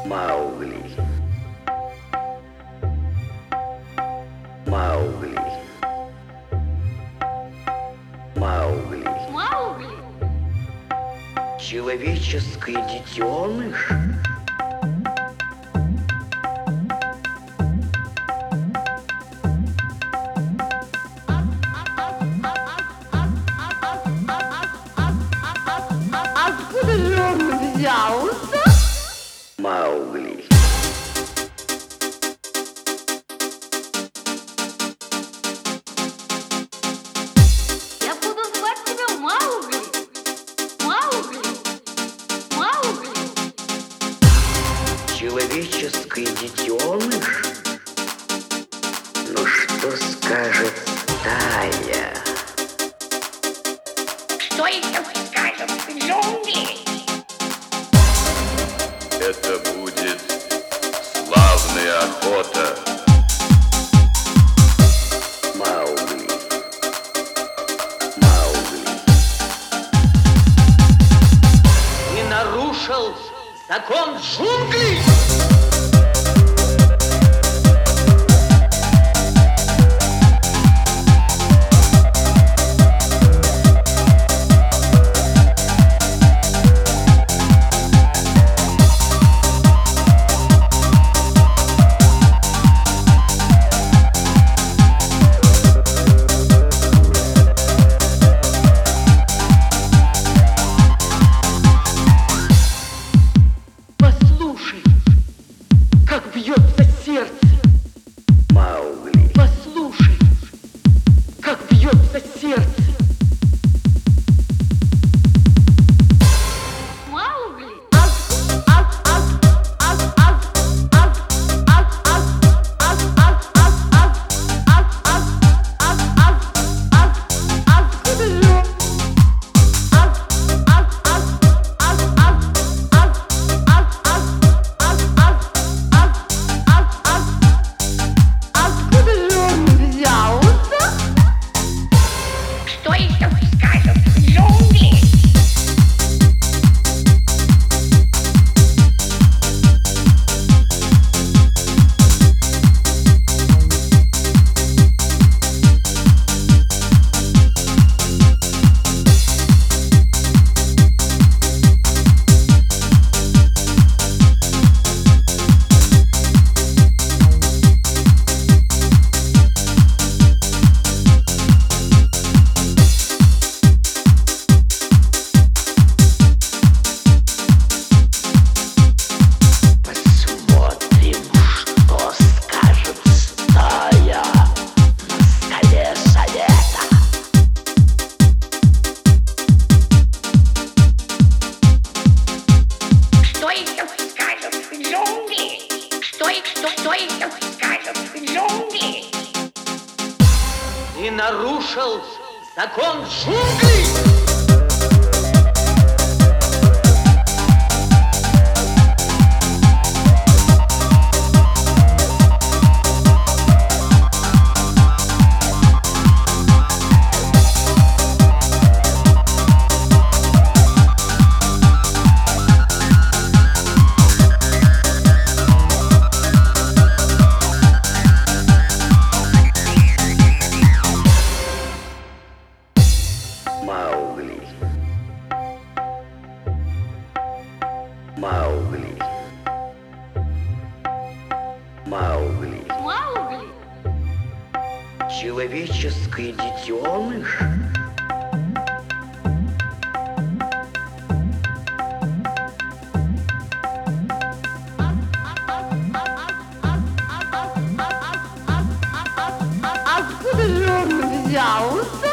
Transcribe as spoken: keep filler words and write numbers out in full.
Маугли. Маугли. Маугли. Маугли. Человеческий детеныш? Откуда же он взялся? Маугли. Я буду звать тебя Маугли. Маугли. Маугли. Человеческий детеныш? Ну что скажет стая? Что еще скажут джунгли? Это будет славная охота. Маугли. Маугли. Не нарушил закон джунглей. Послушай, как бьется сердце. Маугли. Послушай, как бьется сердце. Маугли. Откуда же он? Откуда же он взялся? Что еще скажут джунгли? Посмотрим, что скажет стая на скале совета. Что еще скажут джунгли? Что и что, что еще скажут джунгли? И нарушил закон джунглей. Маугли. Маугли. Маугли. Маугли. Человеческий детеныш? Откуда же он взялся?